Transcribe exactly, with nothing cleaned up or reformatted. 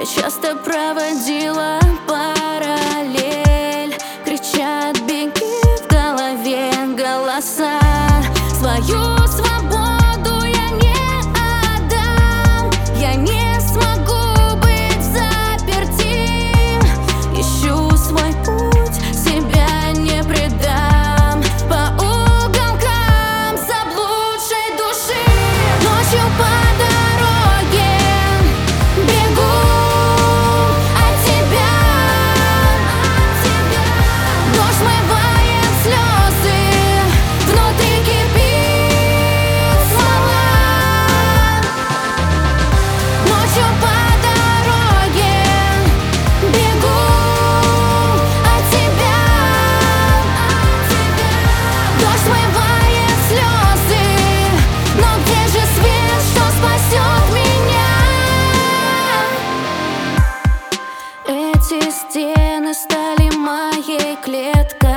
Я часто проводила параллель. Кричат, беги, в голове голоса. Свою свободу я не отдам. Я не смогу быть взаперти. Ищу свой путь, себя не предам. По уголкам заблудшей души. Ночью по дороге бегу от тебя. Дождь смывает слезы, внутри кипит смола. Ночью по дороге бегу от тебя. Дождь смывает слезы, но где же свет, что спасет меня? Эти стены стали моей клеткой.